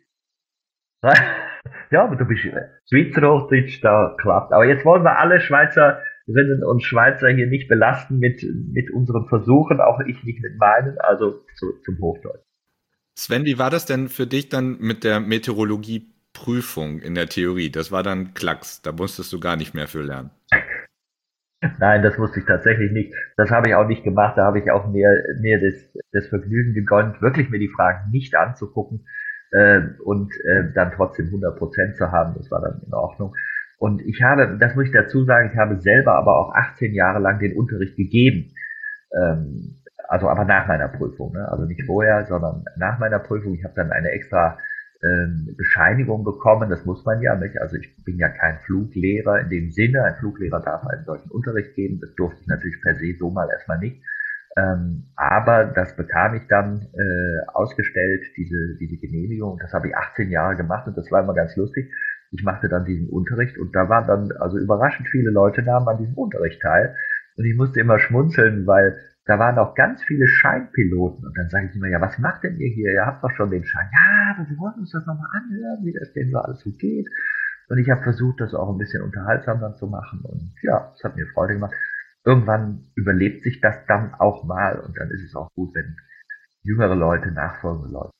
Ja, aber du bist Schweizer Hochdeutsch, da klappt. Aber jetzt wollen wir alle Schweizerinnen und Schweizer hier nicht belasten mit unseren Versuchen, auch ich nicht mit meinen, also zum Hochdeutsch. Sven, wie war das denn für dich dann mit der Meteorologieprüfung in der Theorie? Das war dann Klacks, da musstest du gar nicht mehr für lernen. Nein, das wusste ich tatsächlich nicht. Das habe ich auch nicht gemacht. Da habe ich auch mir das Vergnügen gegönnt, wirklich mir die Fragen nicht anzugucken und dann trotzdem 100% zu haben. Das war dann in Ordnung. Und ich habe, das muss ich dazu sagen, ich habe selber aber auch 18 Jahre lang den Unterricht gegeben. Also aber nach meiner Prüfung, ne? Also nicht vorher, sondern nach meiner Prüfung. Ich habe dann eine extra Bescheinigung bekommen, das muss man ja nicht. Also ich bin ja kein Fluglehrer in dem Sinne. Ein Fluglehrer darf einen solchen Unterricht geben. Das durfte ich natürlich per se so mal erstmal nicht. Aber das bekam ich dann ausgestellt, diese Genehmigung. Das habe ich 18 Jahre gemacht und das war immer ganz lustig. Ich machte dann diesen Unterricht und da waren dann also überraschend viele Leute nahmen an diesem Unterricht teil. Und ich musste immer schmunzeln, weil da waren auch ganz viele Scheinpiloten. Und dann sage ich immer, ja, was macht denn ihr hier? Ihr habt doch schon den Schein. Ja, aber wir wollen uns das nochmal anhören, wie das denn so alles so geht. Und ich habe versucht, das auch ein bisschen unterhaltsam dann zu machen. Und ja, es hat mir Freude gemacht. Irgendwann überlebt sich das dann auch mal. Und dann ist es auch gut, wenn jüngere Leute, nachfolgende Leute.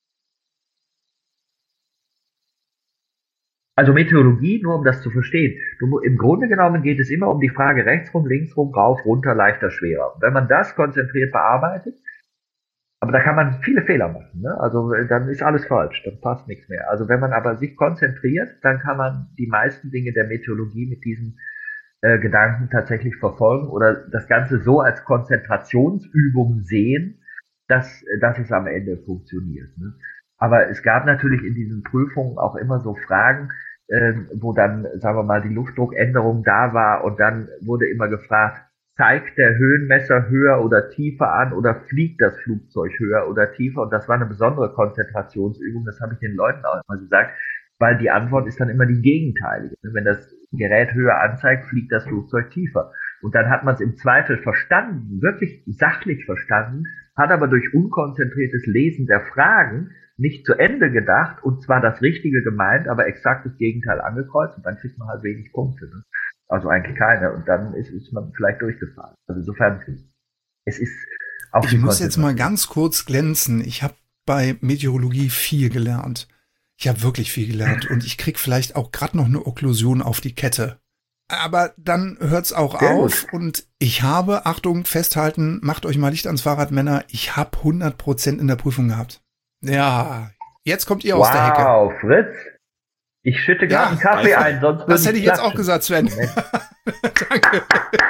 Also Meteorologie, nur um das zu verstehen. Im Grunde genommen geht es immer um die Frage rechts rum, links rum, rauf, runter, leichter, schwerer. Und wenn man das konzentriert bearbeitet, aber da kann man viele Fehler machen, ne? Also dann ist alles falsch, dann passt nichts mehr. Also wenn man aber sich konzentriert, dann kann man die meisten Dinge der Meteorologie mit diesen Gedanken tatsächlich verfolgen oder das Ganze so als Konzentrationsübung sehen, dass es am Ende funktioniert, ne? Aber es gab natürlich in diesen Prüfungen auch immer so Fragen, wo dann, sagen wir mal, die Luftdruckänderung da war und dann wurde immer gefragt, zeigt der Höhenmesser höher oder tiefer an oder fliegt das Flugzeug höher oder tiefer? Und das war eine besondere Konzentrationsübung, das habe ich den Leuten auch immer gesagt, weil die Antwort ist dann immer die gegenteilige. Wenn das Gerät höher anzeigt, fliegt das Flugzeug tiefer. Und dann hat man es im Zweifel verstanden, wirklich sachlich verstanden, hat aber durch unkonzentriertes Lesen der Fragen nicht zu Ende gedacht und zwar das Richtige gemeint, aber exakt das Gegenteil angekreuzt und dann kriegt man halt wenig Punkte. Ne? Also eigentlich keine. Und dann ist man vielleicht durchgefallen. Also insofern, es ist auch Ich muss jetzt mal ganz kurz glänzen. Ich habe bei Meteorologie viel gelernt. Ich habe wirklich viel gelernt und ich krieg vielleicht auch gerade noch eine Okklusion auf die Kette. Aber dann hört's auch Sehr auf gut. und ich habe, Achtung, festhalten, macht euch mal Licht ans Fahrrad, Männer, ich habe 100% in der Prüfung gehabt. Ja, jetzt kommt ihr aus der Hecke. Wow, Fritz. Ich schütte gerade einen Kaffee ein, sonst würde Das hätte ich jetzt auch klatschen. gesagt, Sven. Danke.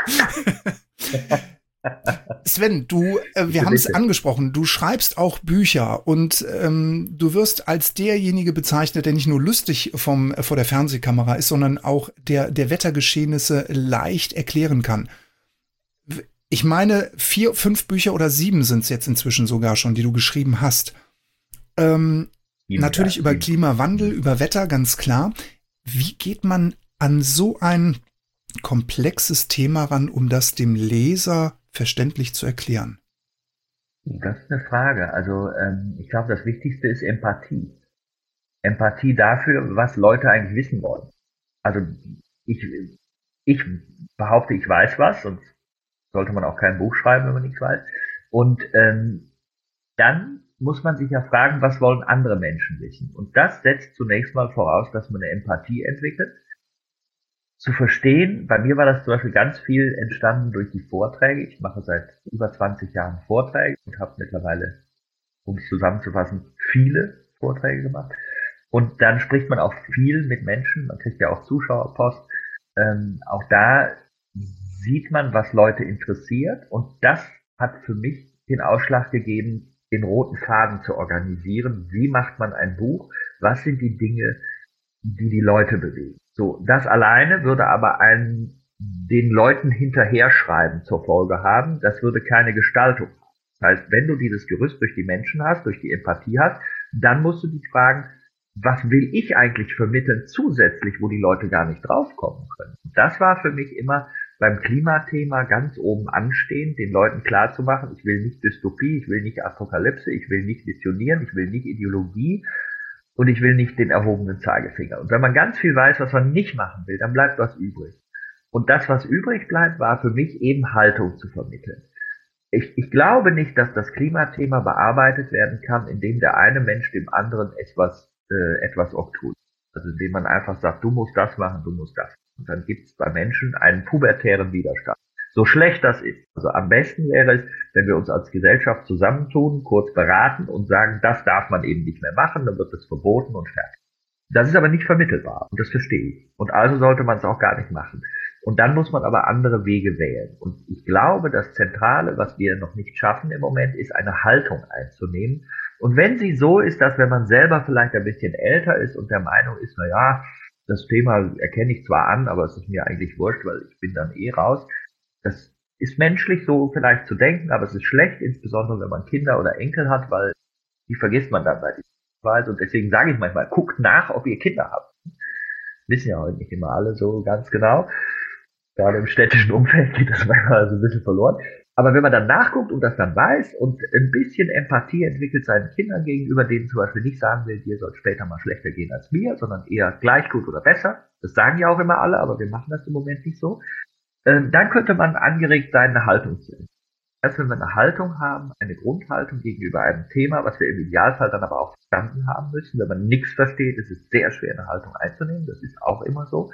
Sven, wir haben es bitte. angesprochen, du schreibst auch Bücher und du wirst als derjenige bezeichnet, der nicht nur lustig vor der Fernsehkamera ist, sondern auch der Wettergeschehnisse leicht erklären kann. Ich meine, 4, 5 Bücher oder 7 sind es jetzt inzwischen sogar schon, die du geschrieben hast. Natürlich über Klimawandel, über Wetter, ganz klar. Wie geht man an so ein komplexes Thema ran, um das dem Leser verständlich zu erklären? Das ist eine Frage. Also ich glaube, das Wichtigste ist Empathie. Empathie dafür, was Leute eigentlich wissen wollen. Also ich behaupte, ich weiß was, sonst sollte man auch kein Buch schreiben, wenn man nichts weiß. Und dann muss man sich ja fragen, was wollen andere Menschen wissen? Und das setzt zunächst mal voraus, dass man eine Empathie entwickelt. Zu verstehen, bei mir war das zum Beispiel ganz viel entstanden durch die Vorträge. Ich mache seit über 20 Jahren Vorträge und habe mittlerweile, um es zusammenzufassen, viele Vorträge gemacht. Und dann spricht man auch viel mit Menschen, man kriegt ja auch Zuschauerpost. Auch da sieht man, was Leute interessiert. Und das hat für mich den Ausschlag gegeben, den roten Faden zu organisieren. Wie macht man ein Buch? Was sind die Dinge, die die Leute bewegen? So, das alleine würde aber den Leuten hinterher schreiben zur Folge haben. Das würde keine Gestaltung haben. Das heißt, wenn du dieses Gerüst durch die Menschen hast, durch die Empathie hast, dann musst du dich fragen, was will ich eigentlich vermitteln zusätzlich, wo die Leute gar nicht draufkommen können? Das war für mich immer beim Klimathema ganz oben anstehen, den Leuten klarzumachen, ich will nicht Dystopie, ich will nicht Apokalypse, ich will nicht missionieren, ich will nicht Ideologie und ich will nicht den erhobenen Zeigefinger. Und wenn man ganz viel weiß, was man nicht machen will, dann bleibt was übrig. Und das, was übrig bleibt, war für mich eben Haltung zu vermitteln. Ich glaube nicht, dass das Klimathema bearbeitet werden kann, indem der eine Mensch dem anderen etwas obtut. Also indem man einfach sagt, du musst das machen, du musst das. Und dann gibt es bei Menschen einen pubertären Widerstand. So schlecht das ist. Also am besten wäre es, wenn wir uns als Gesellschaft zusammentun, kurz beraten und sagen, das darf man eben nicht mehr machen, dann wird es verboten und fertig. Das ist aber nicht vermittelbar und das verstehe ich. Und also sollte man es auch gar nicht machen. Und dann muss man aber andere Wege wählen. Und ich glaube, das Zentrale, was wir noch nicht schaffen im Moment, ist eine Haltung einzunehmen. Und wenn sie so ist, dass wenn man selber vielleicht ein bisschen älter ist und der Meinung ist, na ja, das Thema erkenne ich zwar an, aber es ist mir eigentlich wurscht, weil ich bin dann raus. Das ist menschlich so vielleicht zu denken, aber es ist schlecht, insbesondere wenn man Kinder oder Enkel hat, weil die vergisst man dann bei dieser Weise. Und deswegen sage ich manchmal, guckt nach, ob ihr Kinder habt. Wissen ja heute nicht immer alle so ganz genau. Gerade im städtischen Umfeld geht das manchmal so ein bisschen verloren. Aber wenn man dann nachguckt und das dann weiß und ein bisschen Empathie entwickelt seinen Kindern gegenüber, denen zum Beispiel nicht sagen will, dir soll später mal schlechter gehen als mir, sondern eher gleich gut oder besser. Das sagen ja auch immer alle, aber wir machen das im Moment nicht so. Dann könnte man angeregt sein, eine Haltung zu entwickeln. Erst wenn wir eine Haltung haben, eine Grundhaltung gegenüber einem Thema, was wir im Idealfall dann aber auch verstanden haben müssen. Wenn man nichts versteht, ist es sehr schwer, eine Haltung einzunehmen. Das ist auch immer so.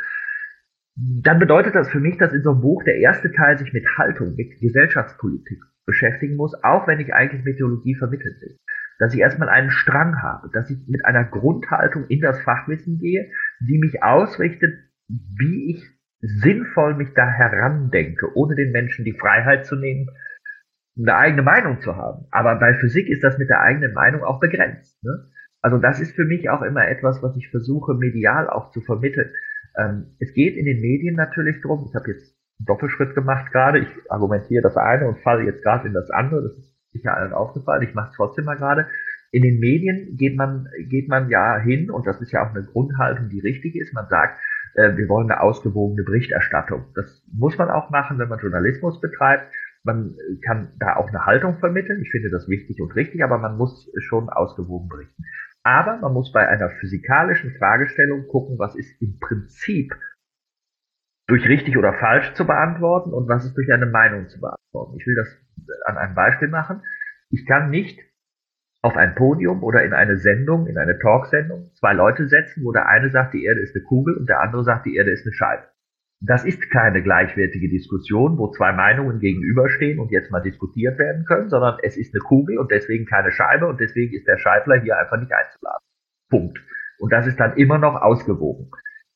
Dann bedeutet das für mich, dass in so einem Buch der erste Teil sich mit Haltung, mit Gesellschaftspolitik beschäftigen muss, auch wenn ich eigentlich Meteorologie vermitteln will. Dass ich erstmal einen Strang habe, dass ich mit einer Grundhaltung in das Fachwissen gehe, die mich ausrichtet, wie ich sinnvoll mich da herandenke, ohne den Menschen die Freiheit zu nehmen, eine eigene Meinung zu haben. Aber bei Physik ist das mit der eigenen Meinung auch begrenzt. Ne? Also das ist für mich auch immer etwas, was ich versuche, medial auch zu vermitteln. Es geht in den Medien natürlich drum, ich habe jetzt einen Doppelschritt gemacht gerade, ich argumentiere das eine und falle jetzt gerade in das andere, das ist sicher allen aufgefallen, ich mache es trotzdem mal gerade. In den Medien geht man ja hin, und das ist ja auch eine Grundhaltung, die richtig ist, man sagt, wir wollen eine ausgewogene Berichterstattung. Das muss man auch machen, wenn man Journalismus betreibt. Man kann da auch eine Haltung vermitteln. Ich finde das wichtig und richtig, aber man muss schon ausgewogen berichten. Aber man muss bei einer physikalischen Fragestellung gucken, was ist im Prinzip durch richtig oder falsch zu beantworten und was ist durch eine Meinung zu beantworten. Ich will das an einem Beispiel machen. Ich kann nicht auf ein Podium oder in eine Sendung, in eine Talksendung, 2 Leute setzen, wo der eine sagt, die Erde ist eine Kugel und der andere sagt, die Erde ist eine Scheibe. Das ist keine gleichwertige Diskussion, wo 2 Meinungen gegenüberstehen und jetzt mal diskutiert werden können, sondern es ist eine Kugel und deswegen keine Scheibe und deswegen ist der Scheibler hier einfach nicht einzuladen. Punkt. Und das ist dann immer noch ausgewogen.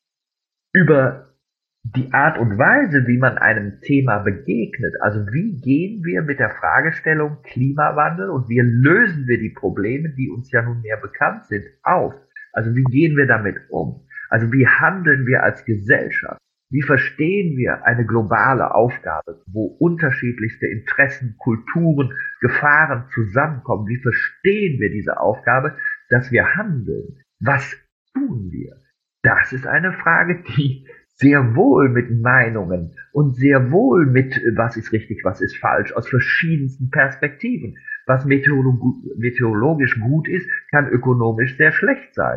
Über die Art und Weise, wie man einem Thema begegnet, also wie gehen wir mit der Fragestellung Klimawandel und wie lösen wir die Probleme, die uns ja nun mehr bekannt sind, auf? Also wie gehen wir damit um? Also wie handeln wir als Gesellschaft? Wie verstehen wir eine globale Aufgabe, wo unterschiedlichste Interessen, Kulturen, Gefahren zusammenkommen? Wie verstehen wir diese Aufgabe, dass wir handeln? Was tun wir? Das ist eine Frage, die sehr wohl mit Meinungen und sehr wohl mit, was ist richtig, was ist falsch, aus verschiedensten Perspektiven. Was meteorologisch gut ist, kann ökonomisch sehr schlecht sein.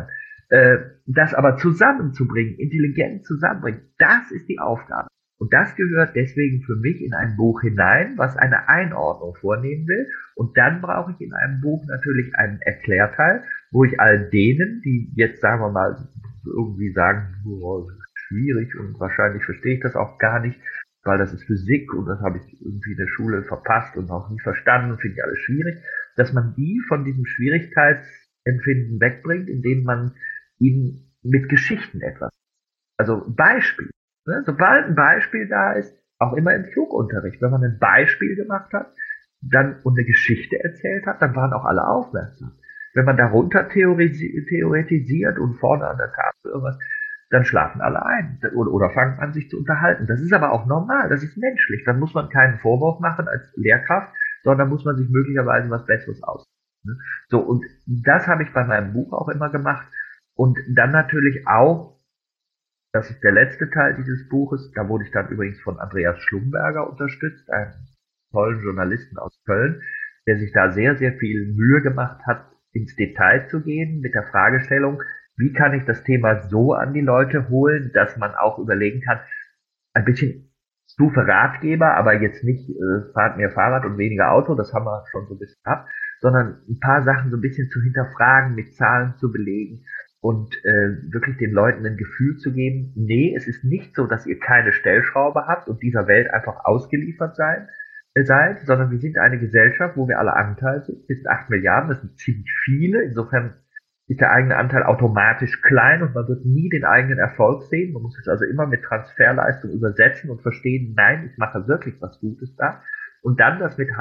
Das aber zusammenzubringen, intelligent zusammenbringen, das ist die Aufgabe. Und das gehört deswegen für mich in ein Buch hinein, was eine Einordnung vornehmen will. Und dann brauche ich in einem Buch natürlich einen Erklärteil, wo ich all denen, die jetzt, sagen wir mal, irgendwie sagen, schwierig und wahrscheinlich verstehe ich das auch gar nicht, weil das ist Physik und das habe ich irgendwie in der Schule verpasst und auch nie verstanden, finde ich alles schwierig, dass man die von diesem Schwierigkeitsempfinden wegbringt, indem man ihnen mit Geschichten etwas, also Beispiel, ne? Sobald ein Beispiel da ist, auch immer im Flugunterricht, wenn man ein Beispiel gemacht hat, dann und eine Geschichte erzählt hat, dann waren auch alle aufmerksam. Wenn man darunter theoretisiert und vorne an der Tafel irgendwas, dann schlafen alle ein oder fangen an, sich zu unterhalten. Das ist aber auch normal, das ist menschlich. Dann muss man keinen Vorwurf machen als Lehrkraft, sondern muss man sich möglicherweise was Besseres aussuchen. So, und das habe ich bei meinem Buch auch immer gemacht. Und dann natürlich auch, das ist der letzte Teil dieses Buches, da wurde ich dann übrigens von Andreas Schlumberger unterstützt, einem tollen Journalisten aus Köln, der sich da sehr, sehr viel Mühe gemacht hat, ins Detail zu gehen mit der Fragestellung, wie kann ich das Thema so an die Leute holen, dass man auch überlegen kann, ein bisschen Stufe Ratgeber, aber jetzt nicht fahrt mehr Fahrrad und weniger Auto, das haben wir schon so ein bisschen gehabt, sondern ein paar Sachen so ein bisschen zu hinterfragen, mit Zahlen zu belegen und wirklich den Leuten ein Gefühl zu geben, nee, es ist nicht so, dass ihr keine Stellschraube habt und dieser Welt einfach ausgeliefert seid, sondern wir sind eine Gesellschaft, wo wir alle Anteil sind. Wir sind 8 Milliarden, das sind ziemlich viele. Insofern ist der eigene Anteil automatisch klein und man wird nie den eigenen Erfolg sehen. Man muss es also immer mit Transferleistung übersetzen und verstehen, nein, ich mache wirklich was Gutes da. Und dann das mit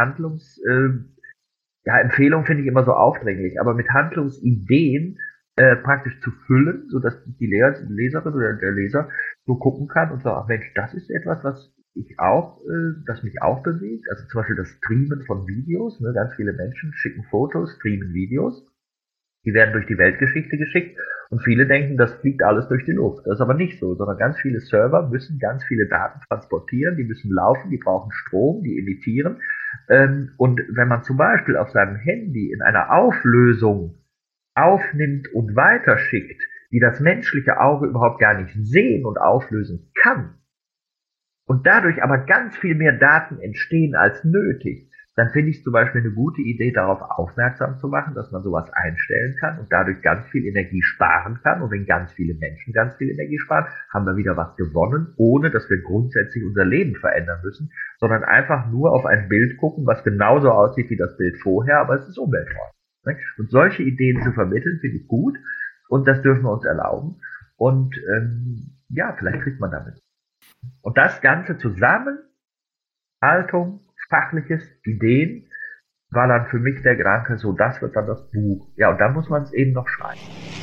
Empfehlung finde ich immer so aufdringlich, aber mit Handlungsideen praktisch zu füllen, so dass die Leserin oder der Leser so gucken kann und sagt, ach Mensch, das ist etwas, was das mich auch bewegt. Also zum Beispiel das Streamen von Videos. Ne? Ganz viele Menschen schicken Fotos, streamen Videos. Die werden durch die Weltgeschichte geschickt und viele denken, das fliegt alles durch die Luft. Das ist aber nicht so, sondern ganz viele Server müssen ganz viele Daten transportieren, die müssen laufen, die brauchen Strom, die emittieren. Und wenn man zum Beispiel auf seinem Handy in einer Auflösung aufnimmt und weiterschickt, die das menschliche Auge überhaupt gar nicht sehen und auflösen kann, und dadurch aber ganz viel mehr Daten entstehen als nötig, dann finde ich zum Beispiel eine gute Idee, darauf aufmerksam zu machen, dass man sowas einstellen kann und dadurch ganz viel Energie sparen kann. Und wenn ganz viele Menschen ganz viel Energie sparen, haben wir wieder was gewonnen, ohne dass wir grundsätzlich unser Leben verändern müssen, sondern einfach nur auf ein Bild gucken, was genauso aussieht wie das Bild vorher, aber es ist umweltfreundlich. Und solche Ideen zu vermitteln, finde ich gut und das dürfen wir uns erlauben. Und vielleicht kriegt man damit. Und das Ganze zusammen, Haltung, Fachliches, Ideen, war dann für mich der Gedanke, so, das wird dann das Buch. Ja, und dann muss man es eben noch schreiben.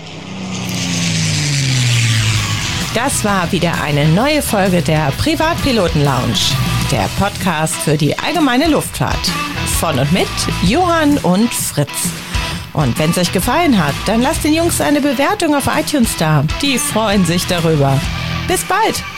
Das war wieder eine neue Folge der Privatpiloten Lounge, der Podcast für die allgemeine Luftfahrt. Von und mit Johann und Fritz. Und wenn es euch gefallen hat, dann lasst den Jungs eine Bewertung auf iTunes da. Die freuen sich darüber. Bis bald!